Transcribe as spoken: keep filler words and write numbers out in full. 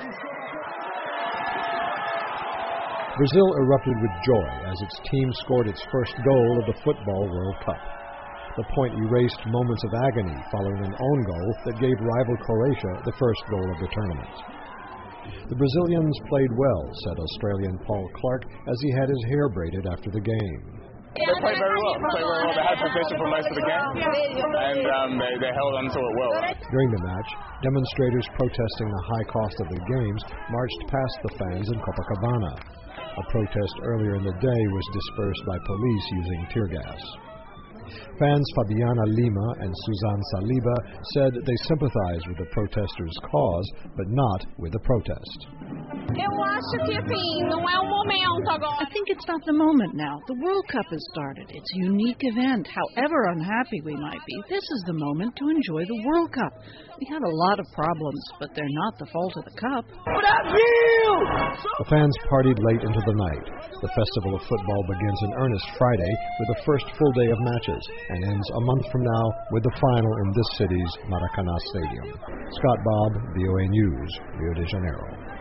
Brazil erupted with joy as its team scored its first goal of the Football World Cup. The point erased moments of agony following an own goal that gave rival Croatia the first goal of the tournament. The Brazilians played well, said Australian Paul Clark as he had his hair braided after the game. They played very well. They played very well. They had possession for most of the game, and um, they, they held on to it well. During the match, demonstrators protesting the high cost of the games marched past the fans in Copacabana. A protest earlier in the day was dispersed by police using tear gas. Fans Fabiana Lima and Suzanne Saliba said they sympathize with the protesters' cause, but not with the protest. I think it's not the moment now. The World Cup has started. It's a unique event. However unhappy we might be, this is the moment to enjoy the World Cup. We had a lot of problems, but they're not the fault of the cup. The fans partied late into the night. The Festival of Football begins in earnest Friday with the first full day of matches and ends a month from now with the final in this city's Maracanã Stadium. Scott Bobb, V O A News, Rio de Janeiro.